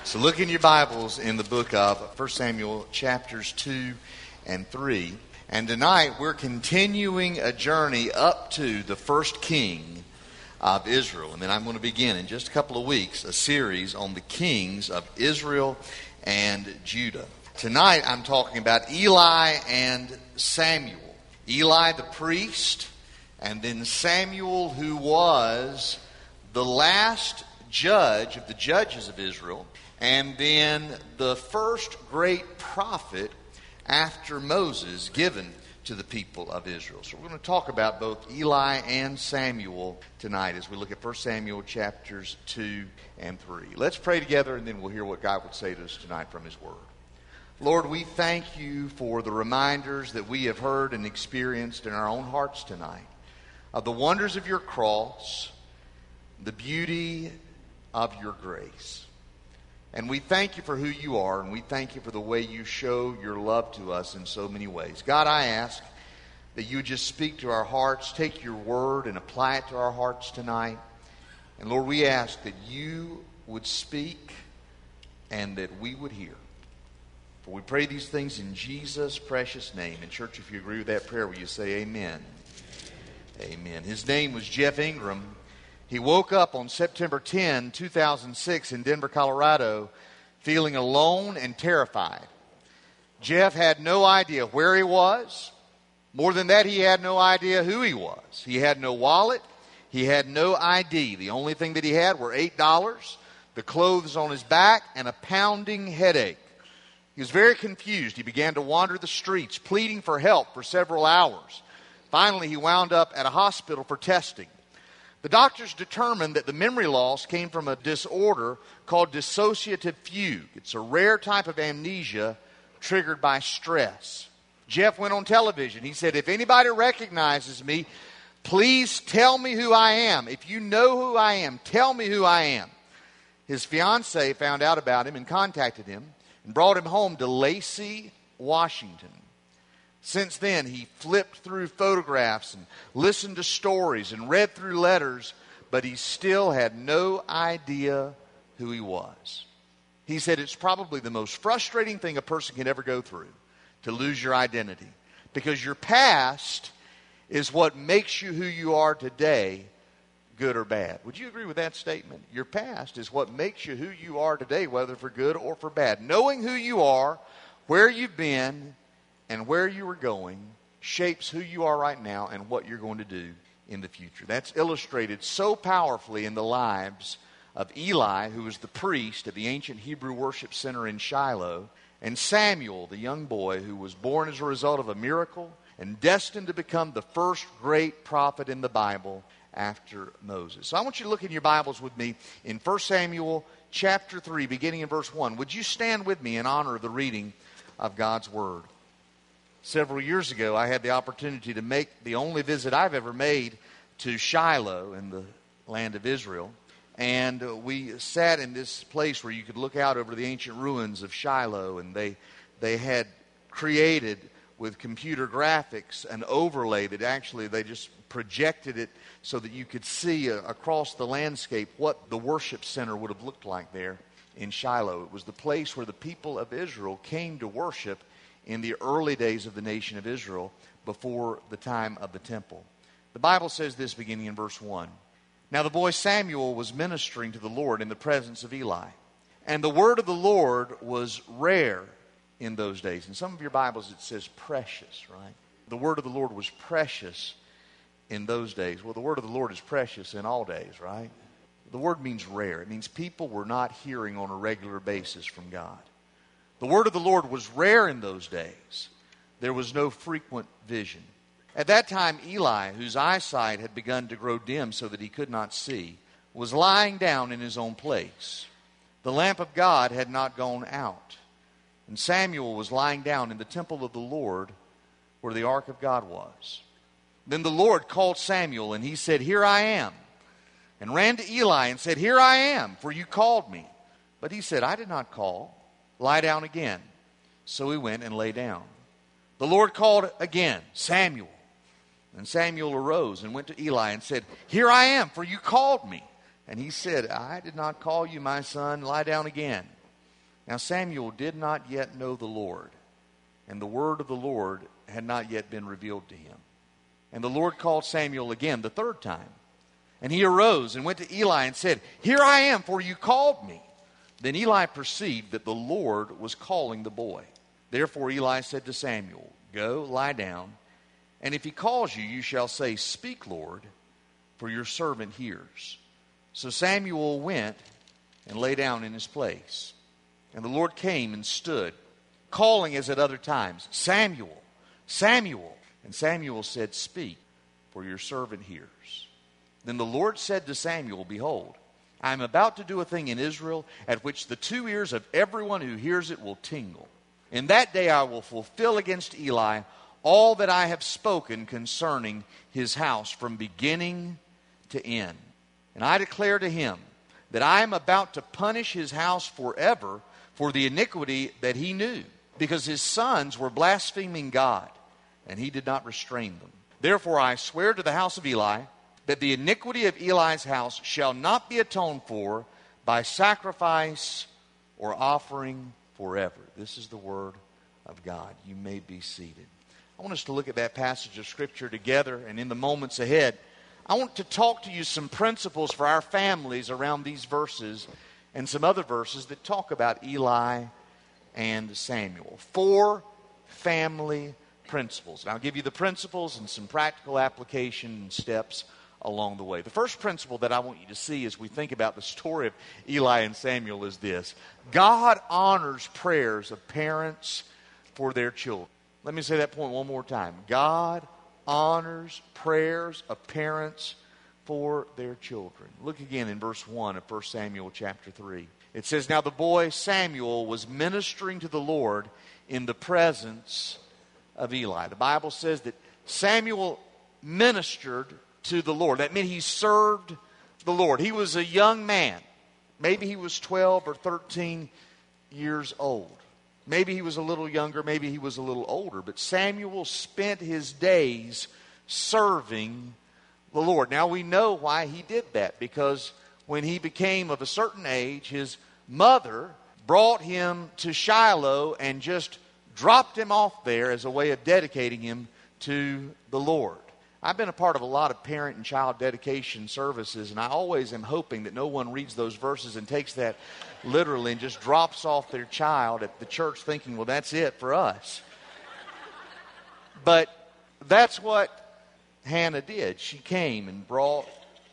So look in your Bibles in the book of 1 Samuel chapters 2 and 3. And tonight we're continuing a journey up to the first king of Israel. And then I'm going to begin in just a couple of weeks a series on the kings of Israel and Judah. Tonight I'm talking about Eli and Samuel. Eli the priest, and then Samuel, who was the last judge of the judges of Israel, and then the first great prophet after Moses given to the people of Israel. So we're going to talk about both Eli and Samuel tonight as we look at 1 Samuel chapters 2 and 3. Let's pray together, and then we'll hear what God would say to us tonight from His Word. Lord, we thank You for the reminders that we have heard and experienced in our own hearts tonight of the wonders of Your cross, the beauty of Your grace. And we thank You for who You are, and we thank You for the way You show Your love to us in so many ways. God, I ask that You would just speak to our hearts, take Your word and apply it to our hearts tonight. And Lord, we ask that You would speak and that we would hear. For we pray these things in Jesus' precious name. And church, if you agree with that prayer, will you say amen? Amen. His name was Jeff Ingram. He woke up on September 10, 2006 in Denver, Colorado, feeling alone and terrified. Jeff had no idea where he was. More than that, he had no idea who he was. He had no wallet. He had no ID. The only thing that he had were $8, the clothes on his back, and a pounding headache. He was very confused. He began to wander the streets, pleading for help for several hours. Finally, he wound up at a hospital for testing. The doctors determined that the memory loss came from a disorder called dissociative fugue. It's a rare type of amnesia triggered by stress. Jeff went on television. He said, "If anybody recognizes me, please tell me who I am. If you know who I am, tell me who I am." His fiancée found out about him and contacted him and brought him home to Lacey, Washington. Since then, he flipped through photographs and listened to stories and read through letters, but he still had no idea who he was. He said it's probably the most frustrating thing a person can ever go through, to lose your identity. Because your past is what makes you who you are today, good or bad. Would you agree with that statement? Your past is what makes you who you are today, whether for good or for bad. Knowing who you are, where you've been, and where you are going shapes who you are right now and what you're going to do in the future. That's illustrated so powerfully in the lives of Eli, who was the priest at the ancient Hebrew worship center in Shiloh, and Samuel, the young boy who was born as a result of a miracle and destined to become the first great prophet in the Bible after Moses. So I want you to look in your Bibles with me in 1 Samuel chapter 3, beginning in verse 1. Would you stand with me in honor of the reading of God's Word? Several years ago, I had the opportunity to make the only visit I've ever made to Shiloh in the land of Israel. And we sat in this place where you could look out over the ancient ruins of Shiloh. And they had created with computer graphics an overlay that actually they just projected it so that you could see across the landscape what the worship center would have looked like there in Shiloh. It was the place where the people of Israel came to worship in the early days of the nation of Israel before the time of the temple. The Bible says this beginning in verse 1. Now the boy Samuel was ministering to the Lord in the presence of Eli. And the word of the Lord was rare in those days. In some of your Bibles it says precious, right? The word of the Lord was precious in those days. Well, the word of the Lord is precious in all days, right? The word means rare. It means people were not hearing on a regular basis from God. The word of the Lord was rare in those days. There was no frequent vision. At that time, Eli, whose eyesight had begun to grow dim so that he could not see, was lying down in his own place. The lamp of God had not gone out. And Samuel was lying down in the temple of the Lord where the ark of God was. Then the Lord called Samuel, and he said, "Here I am," and ran to Eli and said, "Here I am, for you called me." But he said, "I did not call. Lie down again." So he went and lay down. The Lord called again, "Samuel." And Samuel arose and went to Eli and said, "Here I am, for you called me." And he said, "I did not call you, my son. Lie down again." Now Samuel did not yet know the Lord, and the word of the Lord had not yet been revealed to him. And the Lord called Samuel again the third time. And he arose and went to Eli and said, "Here I am, for you called me." Then Eli perceived that the Lord was calling the boy. Therefore Eli said to Samuel, "Go, lie down, and if he calls you, you shall say, 'Speak, Lord, for your servant hears.'" So Samuel went and lay down in his place. And the Lord came and stood, calling as at other times, "Samuel, Samuel." And Samuel said, "Speak, for your servant hears." Then the Lord said to Samuel, "Behold, I am about to do a thing in Israel at which the two ears of everyone who hears it will tingle. In that day I will fulfill against Eli all that I have spoken concerning his house from beginning to end. And I declare to him that I am about to punish his house forever for the iniquity that he knew, because his sons were blaspheming God, and he did not restrain them. Therefore I swear to the house of Eli that the iniquity of Eli's house shall not be atoned for by sacrifice or offering forever." This is the word of God. You may be seated. I want us to look at that passage of Scripture together, and in the moments ahead, I want to talk to you some principles for our families around these verses and some other verses that talk about Eli and Samuel. 4 family principles. And I'll give you the principles and some practical application steps along the way. The first principle that I want you to see as we think about the story of Eli and Samuel is this: God honors prayers of parents for their children. Let me say that point one more time. God honors prayers of parents for their children. Look again in verse 1 of 1 Samuel chapter 3. It says, "Now the boy Samuel was ministering to the Lord in the presence of Eli." The Bible says that Samuel ministered to the Lord. That meant he served the Lord. He was a young man. Maybe he was 12 or 13 years old. Maybe he was a little younger. Maybe he was a little older. But Samuel spent his days serving the Lord. Now we know why he did that, because when he became of a certain age, his mother brought him to Shiloh and just dropped him off there as a way of dedicating him to the Lord. I've been a part of a lot of parent and child dedication services, and I always am hoping that no one reads those verses and takes that literally and just drops off their child at the church thinking, well, that's it for us. But that's what Hannah did. She came and brought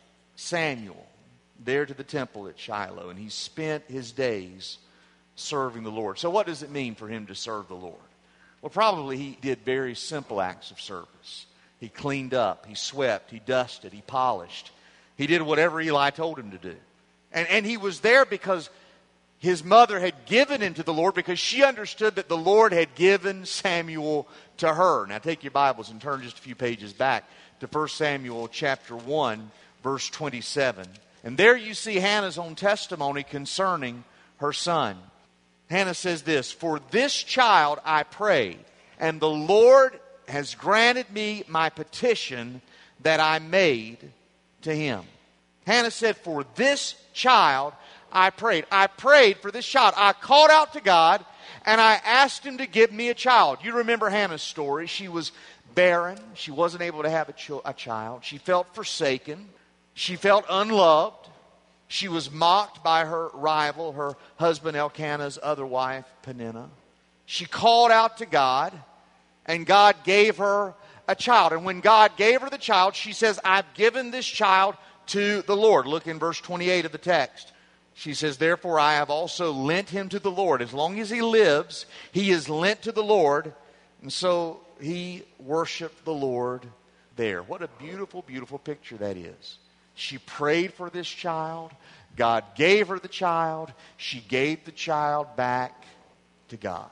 Samuel there to the temple at Shiloh, and he spent his days serving the Lord. So what does it mean for him to serve the Lord? Well, probably he did very simple acts of service. He cleaned up, he swept, he dusted, he polished. He did whatever Eli told him to do. And he was there because his mother had given him to the Lord, because she understood that the Lord had given Samuel to her. Now take your Bibles and turn just a few pages back to 1 Samuel chapter 1, verse 27. And there you see Hannah's own testimony concerning her son. Hannah says this: "For this child I prayed, and the Lord has granted me my petition that I made to him." Hannah said, "For this child I prayed." I prayed for this child. I called out to God and I asked him to give me a child. You remember Hannah's story. She was barren. She wasn't able to have a child. She felt forsaken. She felt unloved. She was mocked by her rival, her husband Elkanah's other wife, Peninnah. She called out to God, and God gave her a child. And when God gave her the child, she says, "I've given this child to the Lord." Look in verse 28 of the text. She says, "Therefore I have also lent him to the Lord." As long as he lives, he is lent to the Lord. And so he worshiped the Lord there. What a beautiful, beautiful picture that is. She prayed for this child. God gave her the child. She gave the child back to God.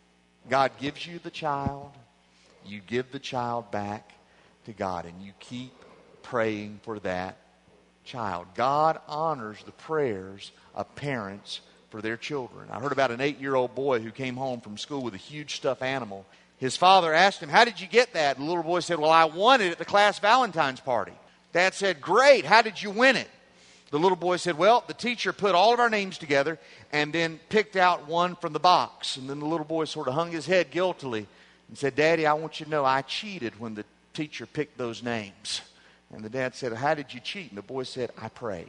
God gives you the child. You give the child back to God, and you keep praying for that child. God honors the prayers of parents for their children. I heard about an 8-year-old boy who came home from school with a huge stuffed animal. His father asked him, "How did you get that?" And the little boy said, "Well, I won it at the class Valentine's party." Dad said, "Great, how did you win it?" The little boy said, well, the teacher put all of our names together and then picked out one from the box. And then the little boy sort of hung his head guiltily and said, Daddy, I want you to know I cheated when the teacher picked those names. And the dad said, how did you cheat? And the boy said, I prayed.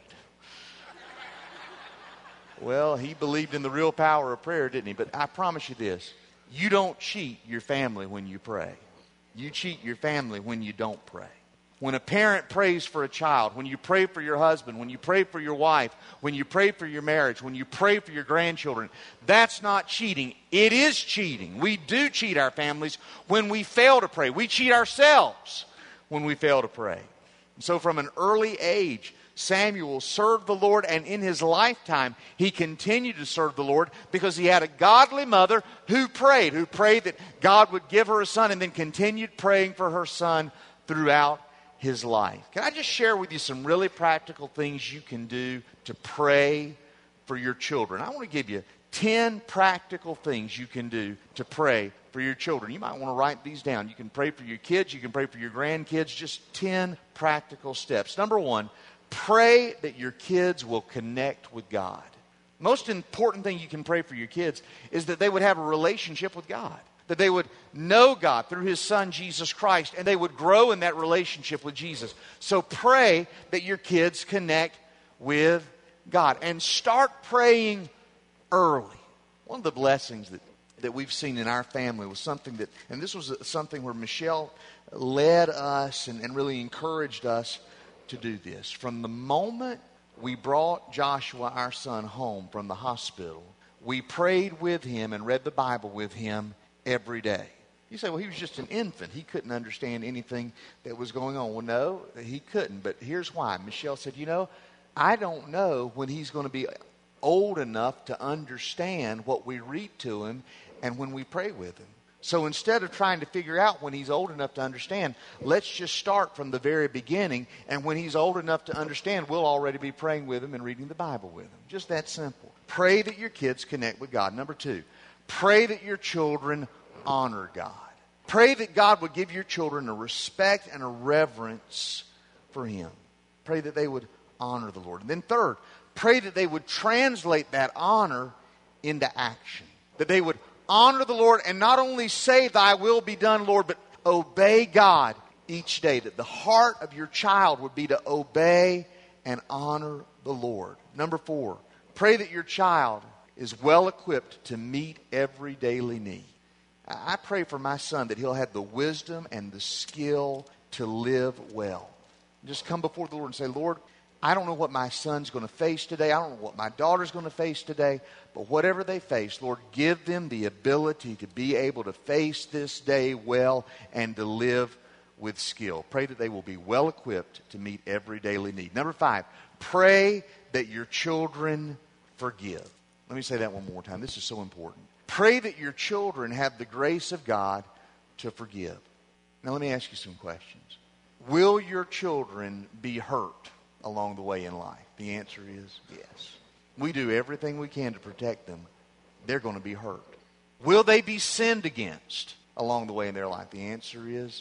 Well, he believed in the real power of prayer, didn't he? But I promise you this, you don't cheat your family when you pray. You cheat your family when you don't pray. When a parent prays for a child, when you pray for your husband, when you pray for your wife, when you pray for your marriage, when you pray for your grandchildren, that's not cheating. It is cheating. We do cheat our families when we fail to pray. We cheat ourselves when we fail to pray. So from an early age, Samuel served the Lord, and in his lifetime, he continued to serve the Lord because he had a godly mother who prayed that God would give her a son, and then continued praying for her son throughout his life. Can I just share with you some really practical things you can do to pray for your children? I want to give you 10 practical things you can do to pray for your children. You might want to write these down. You can pray for your kids. You can pray for your grandkids. Just 10 practical steps. Number one, pray that your kids will connect with God. Most important thing you can pray for your kids is that they would have a relationship with God. That they would know God through His Son, Jesus Christ, and they would grow in that relationship with Jesus. So pray that your kids connect with God. And start praying early. One of the blessings that we've seen in our family was something that, and this was something where Michelle led us and really encouraged us to do this. From the moment we brought Joshua, our son, home from the hospital, we prayed with him and read the Bible with him every day. You say, well, he was just an infant. He couldn't understand anything that was going on. Well, no, he couldn't. But here's why. Michelle said, I don't know when he's going to be old enough to understand what we read to him and when we pray with him. So instead of trying to figure out when he's old enough to understand, let's just start from the very beginning. And when he's old enough to understand, we'll already be praying with him and reading the Bible with him. Just that simple. Pray that your kids connect with God. Number two, pray that your children honor God. Pray that God would give your children a respect and a reverence for Him. Pray that they would honor the Lord. And then third, pray that they would translate that honor into action. That they would honor the Lord and not only say, thy will be done, Lord, but obey God each day. That the heart of your child would be to obey and honor the Lord. Number four, pray that your child is well equipped to meet every daily need. I pray for my son that he'll have the wisdom and the skill to live well. Just come before the Lord and say, Lord, I don't know what my son's going to face today. I don't know what my daughter's going to face today. But whatever they face, Lord, give them the ability to be able to face this day well and to live with skill. Pray that they will be well equipped to meet every daily need. Number five, pray that your children forgive. Let me say that one more time. This is so important. Pray that your children have the grace of God to forgive. Now let me ask you some questions. Will your children be hurt along the way in life? The answer is yes. We do everything we can to protect them. They're going to be hurt. Will they be sinned against along the way in their life? The answer is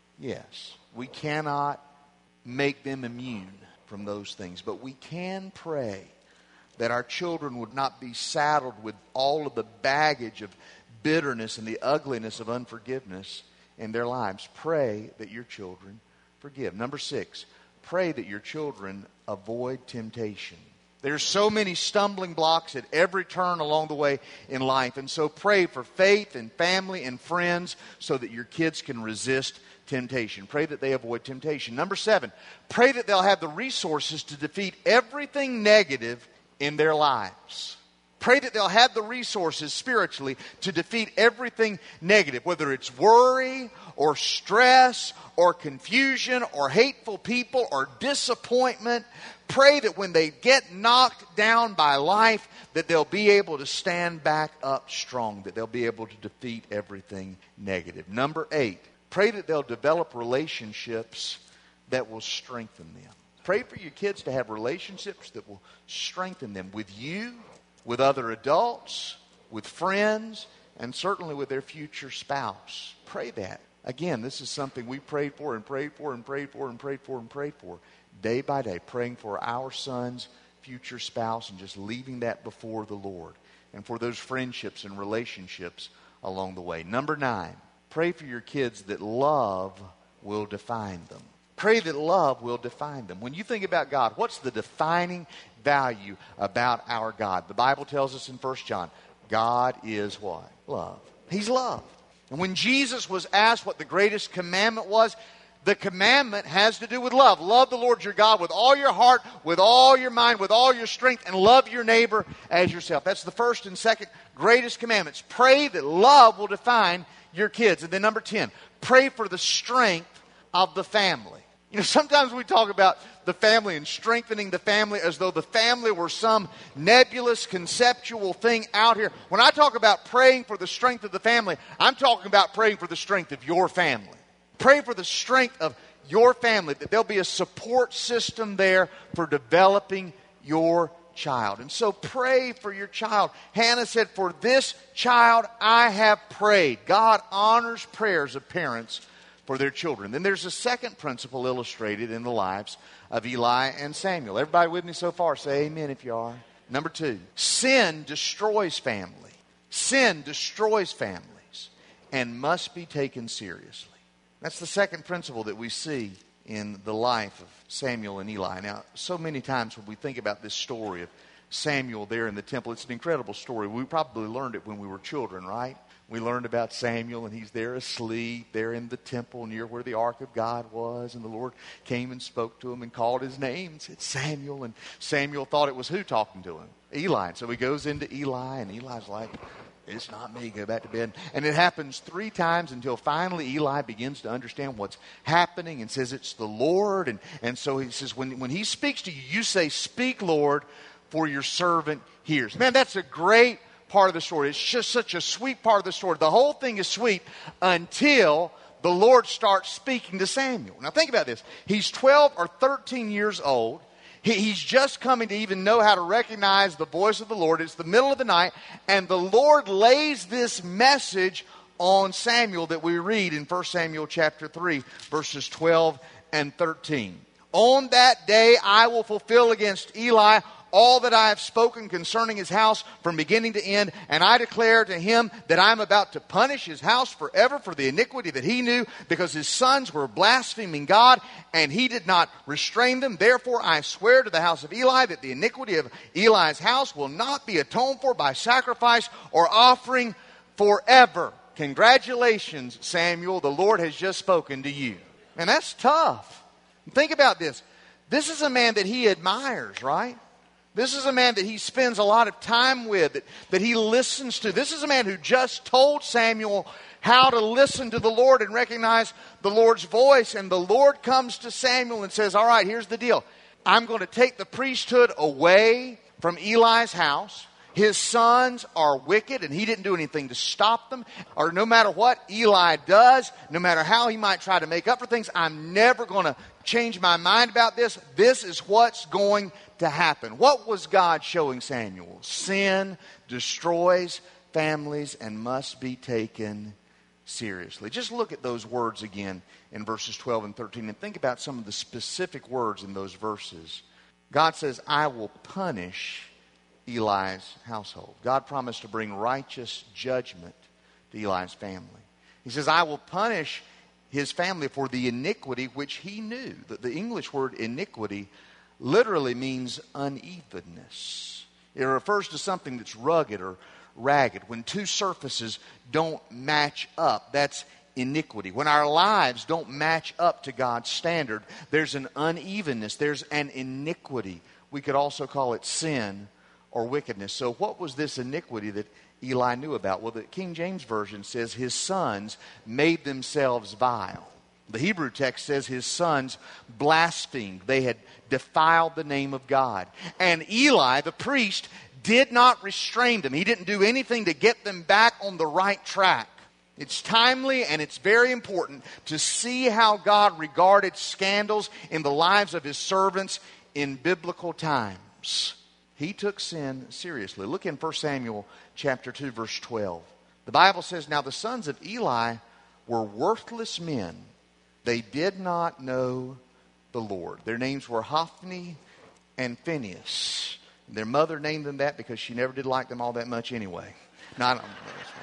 yes. We cannot make them immune from those things, but we can pray that our children would not be saddled with all of the baggage of bitterness and the ugliness of unforgiveness in their lives. Pray that your children forgive. Number six, pray that your children avoid temptation. There's so many stumbling blocks at every turn along the way in life. And so pray for faith and family and friends so that your kids can resist temptation. Pray that they avoid temptation. Number seven, pray that they'll have the resources to defeat everything negative in their lives. Pray that they'll have the resources spiritually to defeat everything negative, whether it's worry or stress or confusion or hateful people or disappointment. Pray that when they get knocked down by life, that they'll be able to stand back up strong, that they'll be able to defeat everything negative. Number eight, pray that they'll develop relationships that will strengthen them. Pray for your kids to have relationships that will strengthen them with you, with other adults, with friends, and certainly with their future spouse. Pray that. Again, this is something we prayed for and prayed for and prayed for and prayed for and prayed for. day by day, praying for our son's future spouse and just leaving that before the Lord. And for those friendships and relationships along the way. Number 9, pray for your kids that love will define them. Pray that love will define them. When you think about God, what's the defining value about our God? The Bible tells us in 1 John, God is what? Love. He's love. And when Jesus was asked what the greatest commandment was, the commandment has to do with love. Love the Lord your God with all your heart, with all your mind, with all your strength, and love your neighbor as yourself. That's the first and second greatest commandments. Pray that love will define your kids. And then number 10, pray for the strength of the family. You know, sometimes we talk about the family and strengthening the family as though the family were some nebulous conceptual thing out here. When I talk about praying for the strength of the family, I'm talking about praying for the strength of your family. Pray for the strength of your family, that there'll be a support system there for developing your child. And so pray for your child. Hannah said, for this child I have prayed. God honors prayers of parents for their children. Then there's a second principle illustrated in the lives of Eli and Samuel. Everybody with me so far? Say amen if you are. Number 2, sin destroys family. Sin destroys families and must be taken seriously. That's the second principle that we see in the life of Samuel and Eli. Now, so many times when we think about this story of Samuel there in the temple, it's an incredible story. We probably learned it when we were children, right? We learned about Samuel, and he's there asleep, there in the temple near where the ark of God was, and the Lord came and spoke to him and called his name and said, Samuel. And Samuel thought it was who talking to him? Eli. And so he goes into Eli, and Eli's like, it's not me, go back to bed. And it happens 3 times until finally Eli begins to understand what's happening and says it's the Lord. And so he says, when he speaks to you, you say, speak, Lord, for your servant hears. Man, that's a great part of the story. It's just such a sweet part of the story. The whole thing is sweet until the Lord starts speaking to Samuel. Now think about this. He's 12 or 13 years old. He's just coming to even know how to recognize the voice of the Lord. It's the middle of the night, and the Lord lays this message on Samuel that we read in 1 Samuel chapter 3, verses 12 and 13. On that day I will fulfill against Eli all that I have spoken concerning his house from beginning to end, and I declare to him that I am about to punish his house forever for the iniquity that he knew, because his sons were blaspheming God, and he did not restrain them. Therefore I swear to the house of Eli that the iniquity of Eli's house will not be atoned for by sacrifice or offering forever. Congratulations, Samuel. The Lord has just spoken to you. And that's tough. Think about this. This is a man that he admires, right? This is a man that he spends a lot of time with, that he listens to. This is a man who just told Samuel how to listen to the Lord and recognize the Lord's voice. And the Lord comes to Samuel and says, all right, here's the deal. I'm going to take the priesthood away from Eli's house. His sons are wicked, and he didn't do anything to stop them. Or no matter what Eli does, no matter how he might try to make up for things, I'm never going to change my mind about this. This is what's going to happen. What was God showing Samuel? Sin destroys families and must be taken seriously. Just look at those words again in verses 12 and 13 and think about some of the specific words in those verses. God says, I will punish Eli's household. God promised to bring righteous judgment to Eli's family. He says, I will punish his family for the iniquity which he knew. The English word iniquity literally means unevenness. It refers to something that's rugged or ragged. When two surfaces don't match up, that's iniquity. When our lives don't match up to God's standard, there's an unevenness. There's an iniquity. We could also call it sin or wickedness. So what was this iniquity that Eli knew about? Well, the King James Version says his sons made themselves vile. The Hebrew text says his sons blasphemed. They had defiled the name of God. And Eli, the priest, did not restrain them. He didn't do anything to get them back on the right track. It's timely and it's very important to see how God regarded scandals in the lives of his servants in biblical times. He took sin seriously. Look in 1 Samuel chapter 2, verse 12. The Bible says, now the sons of Eli were worthless men. They did not know the Lord. Their names were Hophni and Phinehas. Their mother named them that because she never did like them all that much anyway. No, I don't know.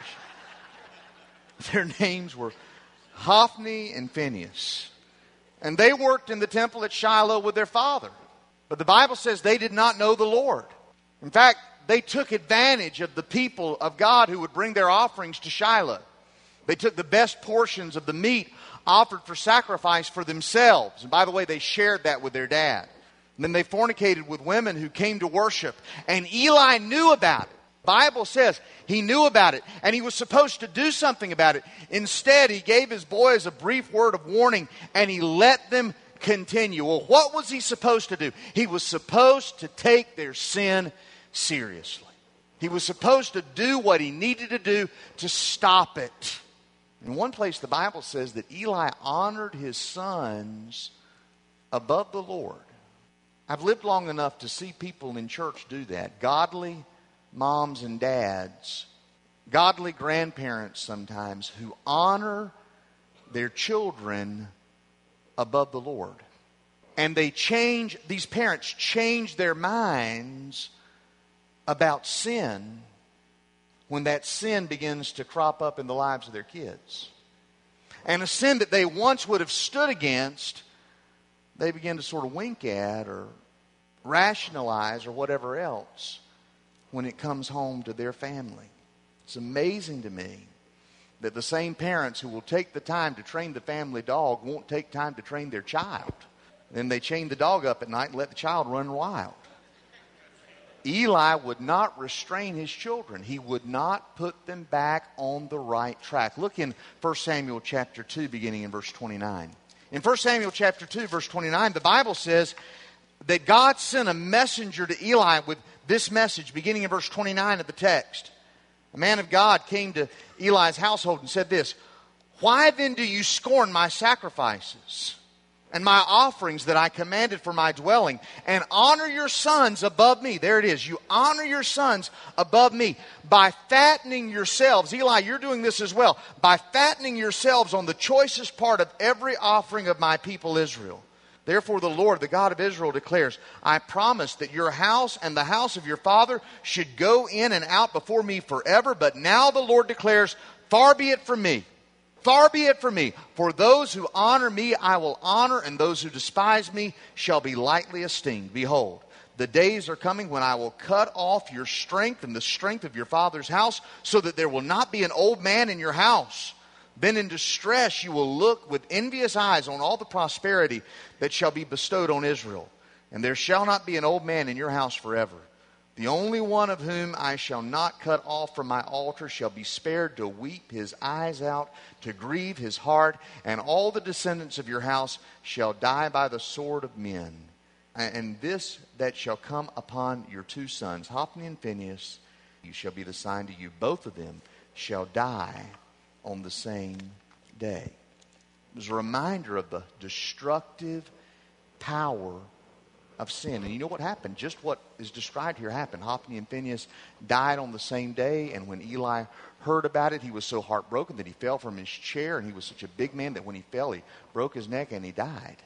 Their names were Hophni and Phinehas. And they worked in the temple at Shiloh with their father. But the Bible says they did not know the Lord. In fact, they took advantage of the people of God who would bring their offerings to Shiloh. They took the best portions of the meat offered for sacrifice for themselves. And by the way, they shared that with their dad. And then they fornicated with women who came to worship. And Eli knew about it. The Bible says he knew about it. And he was supposed to do something about it. Instead, he gave his boys a brief word of warning. And he let them continue. Well, what was he supposed to do? He was supposed to take their sin seriously. He was supposed to do what he needed to do to stop it. In one place, the Bible says that Eli honored his sons above the Lord. I've lived long enough to see people in church do that. Godly moms and dads, godly grandparents sometimes, who honor their children above the Lord. And these parents change their minds about sin when that sin begins to crop up in the lives of their kids. And a sin that they once would have stood against, they begin to sort of wink at or rationalize or whatever else when it comes home to their family. It's amazing to me that the same parents who will take the time to train the family dog won't take time to train their child. Then they chain the dog up at night and let the child run wild. Eli would not restrain his children. He would not put them back on the right track. Look in 1 Samuel chapter 2, beginning in verse 29. In 1 Samuel chapter 2, verse 29, the Bible says that God sent a messenger to Eli with this message, beginning in verse 29 of the text. A man of God came to Eli's household and said this, "Why then do you scorn my sacrifices and my offerings that I commanded for my dwelling, and honor your sons above me?" There it is. You honor your sons above me by fattening yourselves. Eli, you're doing this as well. By fattening yourselves on the choicest part of every offering of my people Israel. Therefore the Lord, the God of Israel, declares, I promise that your house and the house of your father should go in and out before me forever. But now the Lord declares, far be it from me. Far be it from me. For those who honor me I will honor, and those who despise me shall be lightly esteemed. Behold, the days are coming when I will cut off your strength and the strength of your father's house, so that there will not be an old man in your house. Then in distress you will look with envious eyes on all the prosperity that shall be bestowed on Israel. And there shall not be an old man in your house forever. The only one of whom I shall not cut off from my altar shall be spared to weep his eyes out, to grieve his heart, and all the descendants of your house shall die by the sword of men. And this that shall come upon your two sons, Hophni and Phinehas, you shall be the sign to you. Both of them shall die on the same day. It was a reminder of the destructive power of sin. And you know what happened? Just what is described here happened. Hophni and Phinehas died on the same day, and when Eli heard about it, he was so heartbroken that he fell from his chair, and he was such a big man that when he fell, he broke his neck and he died.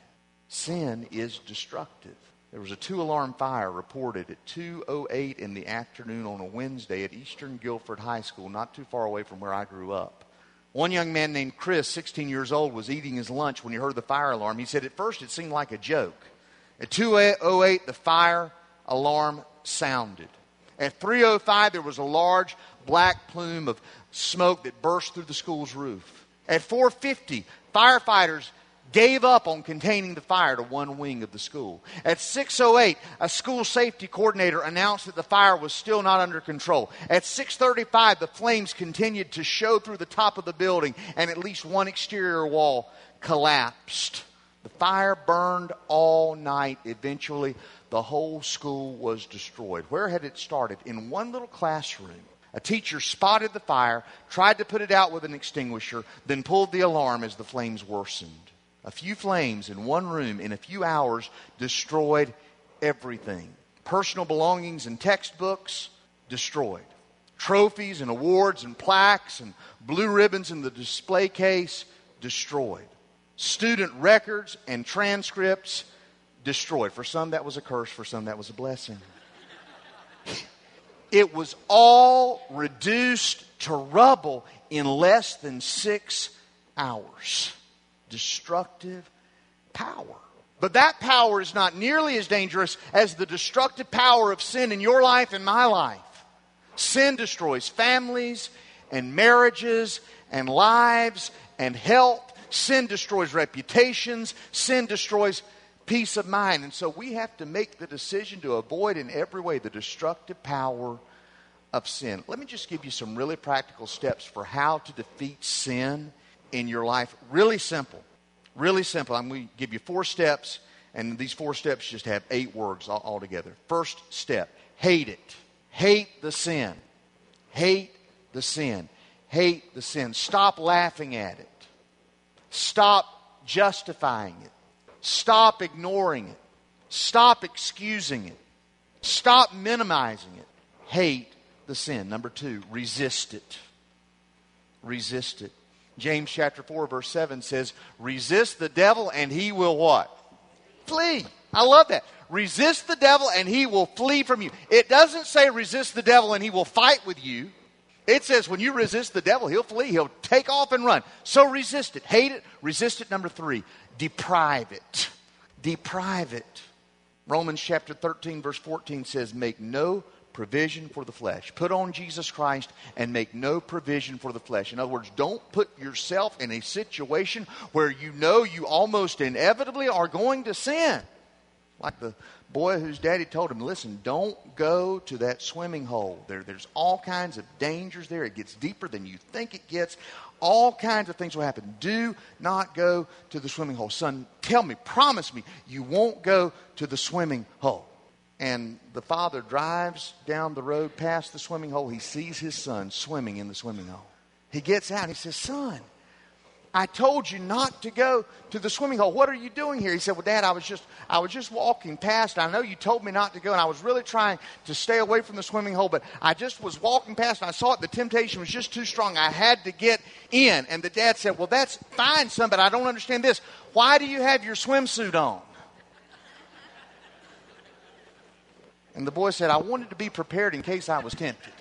Sin is destructive. There was a 2-alarm fire reported at 2:08 in the afternoon on a Wednesday at Eastern Guilford High School, not too far away from where I grew up. One young man named Chris, 16 years old, was eating his lunch when he heard the fire alarm. He said at first it seemed like a joke. At 2:08, the fire alarm sounded. At 3:05, there was a large black plume of smoke that burst through the school's roof. At 4:50, firefighters gave up on containing the fire to one wing of the school. At 6:08, a school safety coordinator announced that the fire was still not under control. At 6:35, the flames continued to show through the top of the building, and at least one exterior wall collapsed. The fire burned all night. Eventually, the whole school was destroyed. Where had it started? In one little classroom. A teacher spotted the fire, tried to put it out with an extinguisher, then pulled the alarm as the flames worsened. A few flames in one room in a few hours destroyed everything. Personal belongings and textbooks destroyed. Trophies and awards and plaques and blue ribbons in the display case destroyed. Student records and transcripts destroyed. For some that was a curse, for some that was a blessing. It was all reduced to rubble in less than 6 hours. Destructive power. But that power is not nearly as dangerous as the destructive power of sin in your life and my life. Sin destroys families and marriages and lives and health. Sin destroys reputations. Sin destroys peace of mind. And so we have to make the decision to avoid in every way the destructive power of sin. Let me just give you some really practical steps for how to defeat sin in your life. Really simple. Really simple. I'm going to give you 4 steps, and these 4 steps just have 8 words all together. First step, hate it. Hate the sin. Hate the sin. Hate the sin. Stop laughing at it. Stop justifying it. Stop ignoring it. Stop excusing it. Stop minimizing it. Hate the sin. Number 2, resist it. Resist it. James chapter 4 verse 7 says, resist the devil and he will what? Flee. I love that. Resist the devil and he will flee from you. It doesn't say resist the devil and he will fight with you. It says when you resist the devil, he'll flee. He'll take off and run. So resist it. Hate it. Resist it. Number 3, deprive it. Deprive it. Romans chapter 13 verse 14 says, make no provision for the flesh. Put on Jesus Christ and make no provision for the flesh. In other words, don't put yourself in a situation where you know you almost inevitably are going to sin. Like the boy whose daddy told him, listen, don't go to that swimming hole. There's all kinds of dangers there. It gets deeper than you think it gets. All kinds of things will happen. Do not go to the swimming hole. Son, tell me, promise me, you won't go to the swimming hole. And the father drives down the road past the swimming hole. He sees his son swimming in the swimming hole. He gets out and he says, son, I told you not to go to the swimming hole. What are you doing here? He said, well, Dad, I was just walking past. I know you told me not to go, and I was really trying to stay away from the swimming hole, but I just was walking past, and I saw it. The temptation was just too strong. I had to get in. And the dad said, well, that's fine, son, but I don't understand this. Why do you have your swimsuit on? And the boy said, I wanted to be prepared in case I was tempted.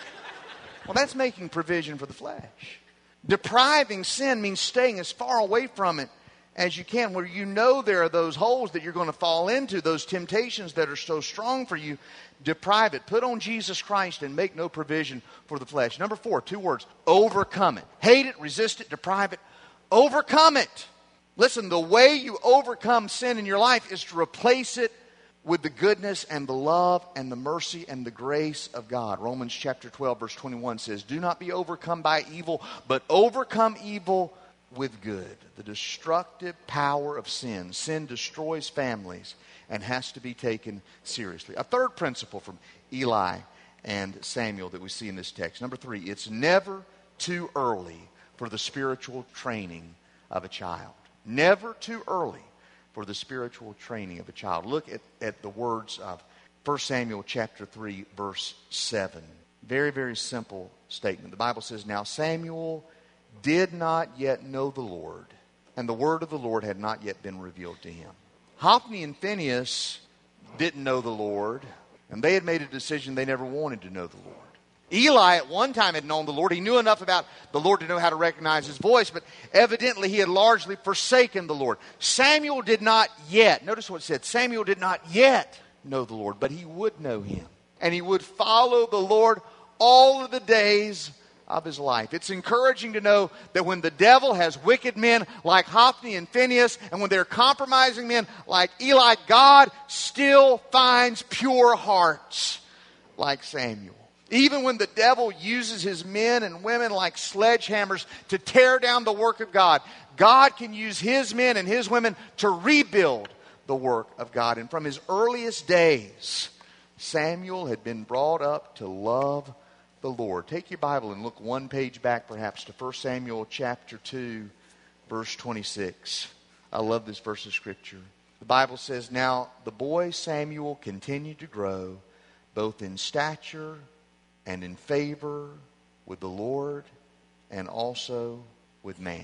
Well, that's making provision for the flesh. Depriving sin means staying as far away from it as you can, where you know there are those holes that you're going to fall into, those temptations that are so strong for you. Deprive it. Put on Jesus Christ and make no provision for the flesh. Number 4, 2 words, overcome it. Hate it, resist it, deprive it, overcome it. Listen, the way you overcome sin in your life is to replace it with the goodness and the love and the mercy and the grace of God. Romans chapter 12 verse 21 says, do not be overcome by evil, but overcome evil with good. The destructive power of sin. Sin destroys families and has to be taken seriously. A third principle from Eli and Samuel that we see in this text. Number 3, it's never too early for the spiritual training of a child. Never too early for the spiritual training of a child. Look at the words of 1 Samuel chapter 3, verse 7. Very, very simple statement. The Bible says, now Samuel did not yet know the Lord, and the word of the Lord had not yet been revealed to him. Hophni and Phinehas didn't know the Lord, and they had made a decision they never wanted to know the Lord. Eli at one time had known the Lord. He knew enough about the Lord to know how to recognize his voice, but evidently he had largely forsaken the Lord. Samuel did not yet, notice what it said, Samuel did not yet know the Lord, but he would know him. And he would follow the Lord all of the days of his life. It's encouraging to know that when the devil has wicked men like Hophni and Phinehas, and when they're compromising men like Eli, God still finds pure hearts like Samuel. Even when the devil uses his men and women like sledgehammers to tear down the work of God, God can use his men and his women to rebuild the work of God. And from his earliest days, Samuel had been brought up to love the Lord. Take your Bible and look one page back perhaps to 1 Samuel chapter 2, verse 26. I love this verse of Scripture. The Bible says, now the boy Samuel continued to grow both in stature and in favor with the Lord and also with man.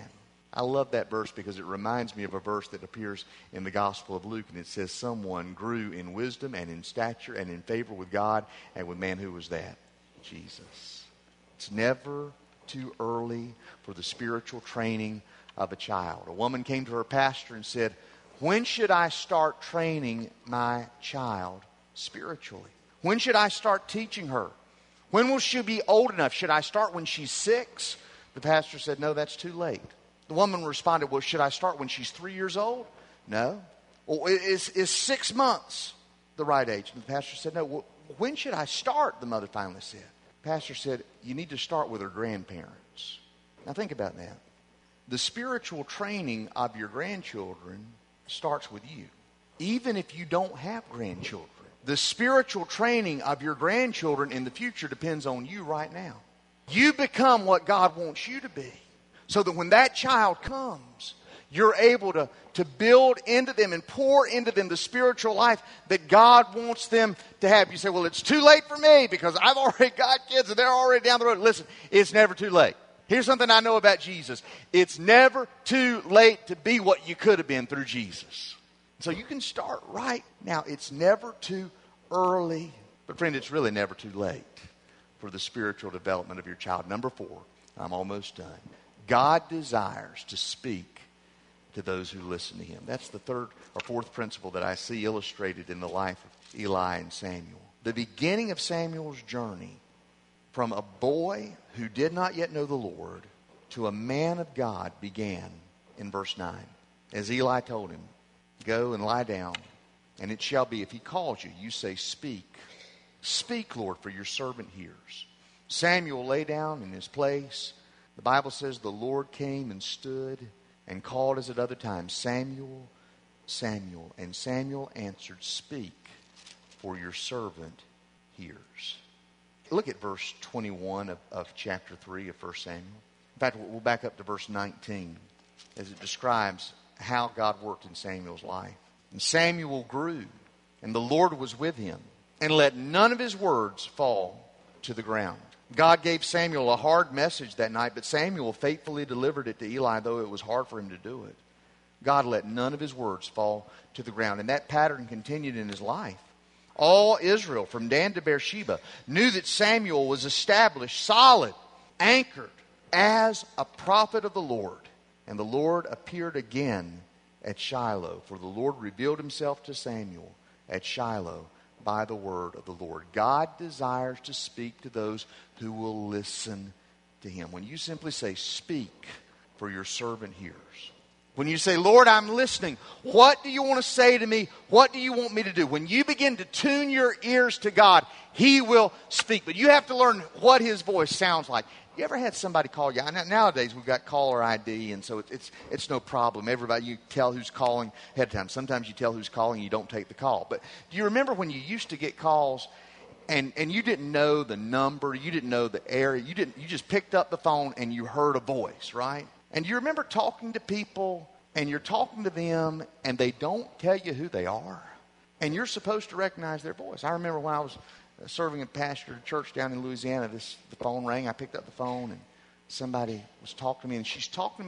I love that verse because it reminds me of a verse that appears in the Gospel of Luke, and it says, someone grew in wisdom and in stature and in favor with God and with man. Who was that? Jesus. It's never too early for the spiritual training of a child. A woman came to her pastor and said, when should I start training my child spiritually? When should I start teaching her? When will she be old enough? Should I start when she's 6? The pastor said, no, that's too late. The woman responded, well, should I start when she's 3 years old? No. Well, is 6 months the right age? And the pastor said, no. Well, when should I start? The mother finally said. The pastor said, you need to start with her grandparents. Now think about that. The spiritual training of your grandchildren starts with you, even if you don't have grandchildren. The spiritual training of your grandchildren in the future depends on you right now. You become what God wants you to be, so that when that child comes, you're able to build into them and pour into them the spiritual life that God wants them to have. You say, well, it's too late for me because I've already got kids and they're already down the road. Listen, it's never too late. Here's something I know about Jesus. It's never too late to be what you could have been through Jesus. So you can start right now. It's never too early. But friend, it's really never too late for the spiritual development of your child. Number 4, I'm almost done. God desires to speak to those who listen to him. That's the third or fourth principle that I see illustrated in the life of Eli and Samuel. The beginning of Samuel's journey from a boy who did not yet know the Lord to a man of God began in verse 9. As Eli told him, go and lie down, and it shall be if he calls you, you say, speak. Speak, Lord, for your servant hears. Samuel lay down in his place. The Bible says the Lord came and stood and called as at other times, Samuel, Samuel. And Samuel answered, speak, for your servant hears. Look at verse 21 of chapter 3 of 1 Samuel. In fact, we'll back up to verse 19 as it describes how God worked in Samuel's life. And Samuel grew, and the Lord was with him, and let none of his words fall to the ground. God gave Samuel a hard message that night, but Samuel faithfully delivered it to Eli, though it was hard for him to do it. God let none of his words fall to the ground. And that pattern continued in his life. All Israel, from Dan to Beersheba, knew that Samuel was established, solid, anchored, as a prophet of the Lord. And the Lord appeared again at Shiloh, for the Lord revealed himself to Samuel at Shiloh by the word of the Lord. God desires to speak to those who will listen to him. When you simply say, speak, for your servant hears. When you say, Lord, I'm listening, what do you want to say to me? What do you want me to do? When you begin to tune your ears to God, he will speak. But you have to learn what his voice sounds like. You ever had somebody call you? Nowadays, we've got caller ID, and so it's no problem. Everybody, you tell who's calling ahead of time. Sometimes you tell who's calling, you don't take the call. But do you remember when you used to get calls, and you didn't know the number, you didn't know the area, you just picked up the phone and you heard a voice, right? And you remember talking to people, and you're talking to them, and they don't tell you who they are, and you're supposed to recognize their voice. I remember when I was serving a pastor at a church down in Louisiana, the phone rang. I picked up the phone, and somebody was talking to me, and she's talking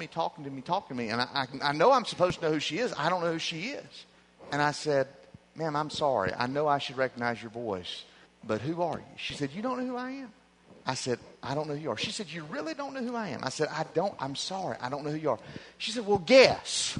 to me, and I know I'm supposed to know who she is. I don't know who she is. And I said, ma'am, I'm sorry. I know I should recognize your voice, but who are you? She said, you don't know who I am? I said, I don't know who you are. She said, you really don't know who I am? I said, I'm sorry. I don't know who you are. She said, well, guess.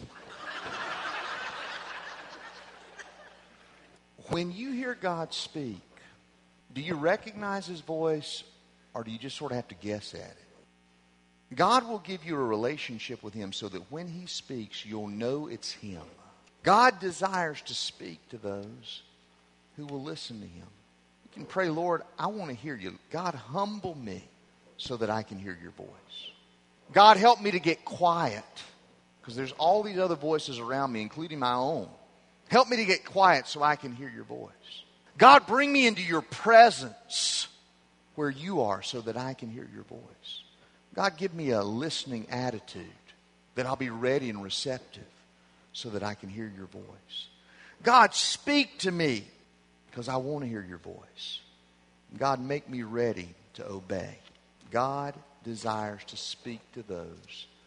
When you hear God speak, do you recognize his voice, or do you just sort of have to guess at it? God will give you a relationship with him so that when he speaks, you'll know it's him. God desires to speak to those who will listen to him. You can pray, Lord, I want to hear you. God, humble me so that I can hear your voice. God, help me to get quiet, because there's all these other voices around me, including my own. Help me to get quiet so I can hear your voice. God, bring me into your presence where you are so that I can hear your voice. God, give me a listening attitude that I'll be ready and receptive so that I can hear your voice. God, speak to me because I want to hear your voice. God, make me ready to obey. God desires to speak to those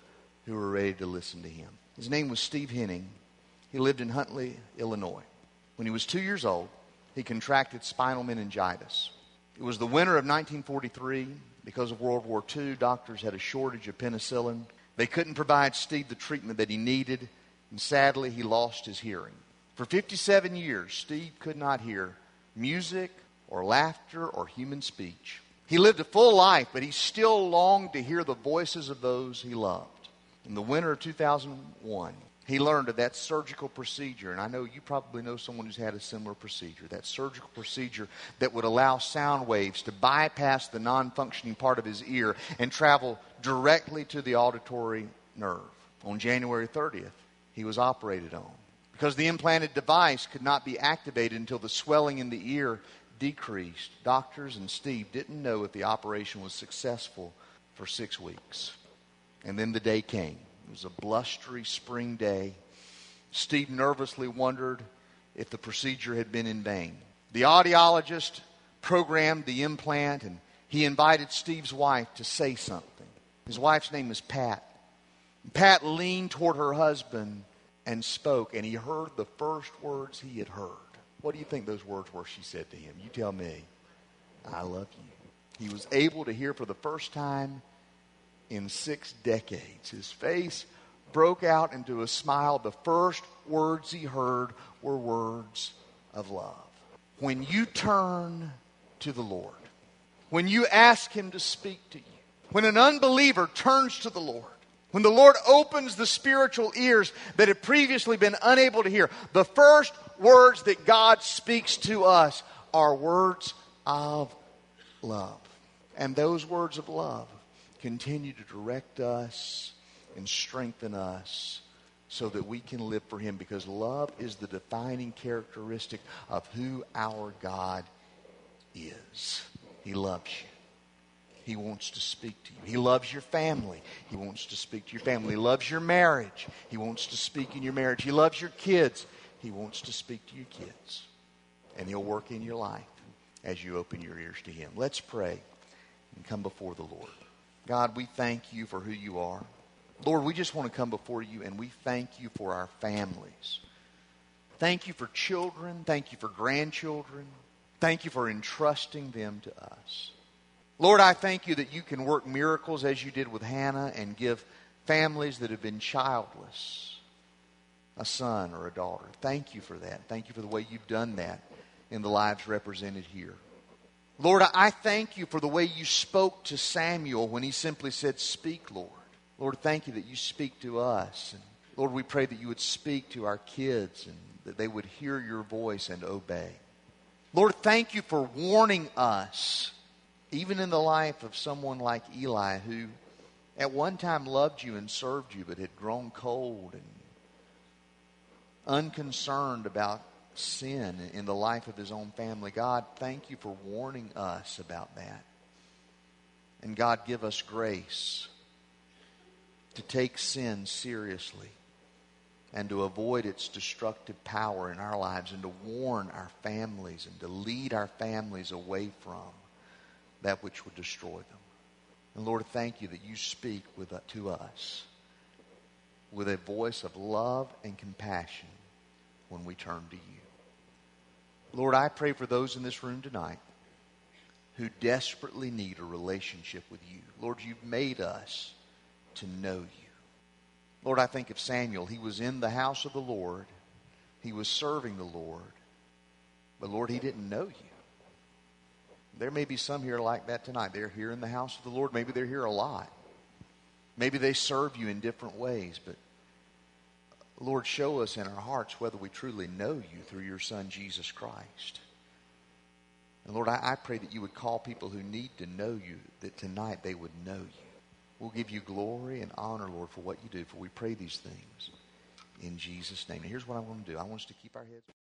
who were ready to listen to him. His name was Steve Henning. He lived in Huntley, Illinois. When he was 2 years old, he contracted spinal meningitis. It was the winter of 1943. Because of World War II, doctors had a shortage of penicillin. They couldn't provide Steve the treatment that he needed, and sadly, he lost his hearing. For 57 years, Steve could not hear music or laughter or human speech. He lived a full life, but he still longed to hear the voices of those he loved. In the winter of 2001, he learned of that surgical procedure, and I know you probably know someone who's had a similar procedure, that surgical procedure that would allow sound waves to bypass the non-functioning part of his ear and travel directly to the auditory nerve. On January 30th, he was operated on. Because the implanted device could not be activated until the swelling in the ear decreased, doctors and Steve didn't know if the operation was successful for 6 weeks. And then the day came. It was a blustery spring day. Steve nervously wondered if the procedure had been in vain. The audiologist programmed the implant, and he invited Steve's wife to say something. His wife's name is Pat. Pat leaned toward her husband and spoke, and he heard the first words he had heard. What do you think those words were she said to him? You tell me. I love you. He was able to hear for the first time in 6 decades. His face broke out into a smile. The first words he heard were words of love. When you turn to the Lord, when you ask him to speak to you, when an unbeliever turns to the Lord, when the Lord opens the spiritual ears that had previously been unable to hear, the first words that God speaks to us are words of love. And those words of love continue to direct us and strengthen us so that we can live for him, because love is the defining characteristic of who our God is. He loves you. He wants to speak to you. He loves your family. He wants to speak to your family. He loves your marriage. He wants to speak in your marriage. He loves your kids. He wants to speak to your kids. And he'll work in your life as you open your ears to him. Let's pray and come before the Lord. God, we thank you for who you are. Lord, we just want to come before you, and we thank you for our families. Thank you for children. Thank you for grandchildren. Thank you for entrusting them to us. Lord, I thank you that you can work miracles as you did with Hannah and give families that have been childless a son or a daughter. Thank you for that. Thank you for the way you've done that in the lives represented here. Lord, I thank you for the way you spoke to Samuel when he simply said, "Speak, Lord." Lord, thank you that you speak to us. And Lord, we pray that you would speak to our kids and that they would hear your voice and obey. Lord, thank you for warning us, even in the life of someone like Eli, who at one time loved you and served you, but had grown cold and unconcerned about sin in the life of his own family. God, thank you for warning us about that. And God, give us grace to take sin seriously and to avoid its destructive power in our lives, and to warn our families and to lead our families away from that which would destroy them. And Lord, thank you that you speak to us with a voice of love and compassion when we turn to you. Lord, I pray for those in this room tonight who desperately need a relationship with you. Lord, you've made us to know you. Lord, I think of Samuel. He was in the house of the Lord. He was serving the Lord. But Lord, he didn't know you. There may be some here like that tonight. They're here in the house of the Lord. Maybe they're here a lot. Maybe they serve you in different ways. But Lord, show us in our hearts whether we truly know you through your Son, Jesus Christ. And Lord, I pray that you would call people who need to know you, that tonight they would know you. We'll give you glory and honor, Lord, for what you do, for we pray these things in Jesus' name. And here's what I want to do. I want us to keep our heads